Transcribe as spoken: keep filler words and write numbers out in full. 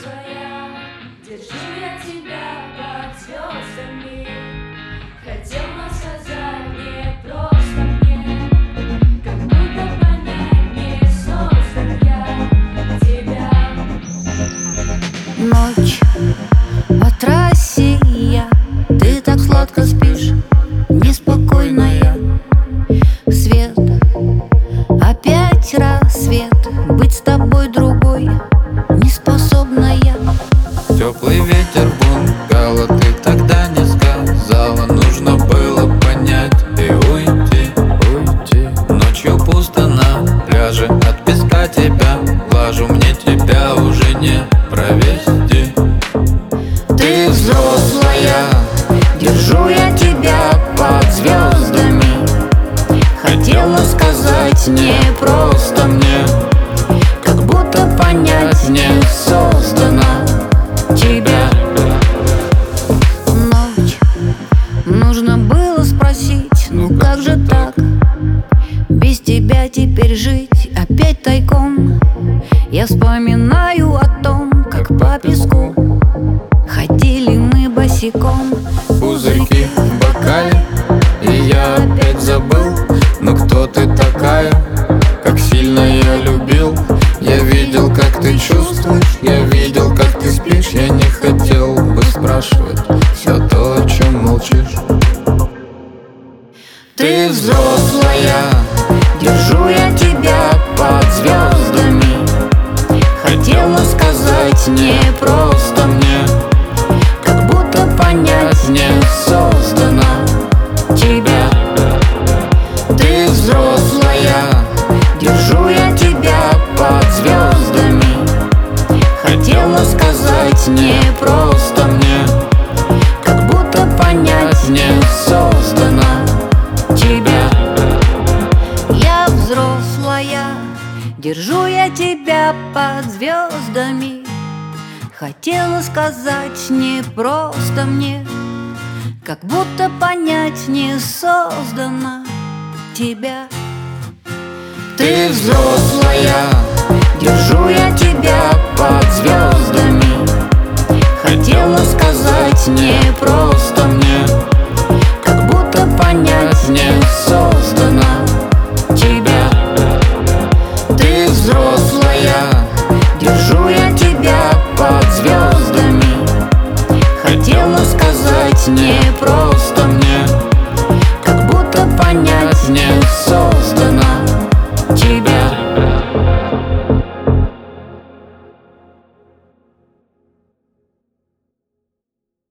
взрослая, держу я тебя под звездами. Хотел, но сказать не просто мне, как будто понять не создан я тебя. Ночь по трассе я, ты так сладко спишь, неспокойная. Свет, опять рассвет, быть с тобой другой не способна я. Теплый ветер бунгало, ты тогда не сказала. Нужно было понять и уйти, уйти. Ночью пусто на пляже, от песка тебя глажу. Мне тебя уже не провести. Ты взрослая, Держу я тебя под звездами. хотела сказать не просто мне, Как будто понять не создана тебя. ночь. Нужно было спросить, ну как же так? Без тебя теперь жить опять тайком. Я вспоминаю о том, как по песку ходили мы босиком. Пузырьки в бокале, и я опять забыл. Но кто ты такая? Как сильно я любил. Я видел, как ты чувствуешь, я видел, как ты спишь. Я не хотел бы спрашивать все то, о чем молчишь. Ты взрослая, держу я тебя под звездами. Хотела сказать не просто мне, как будто понять не создана тебя. ты взрослая, держу я тебя под звездами. Хотела сказать не просто мне, Как будто понять не создана тебя. Я взрослая, держу я тебя под звездами. Хотела сказать не просто мне, как будто понять не создана тебя. Ты взрослая, Держу я тебя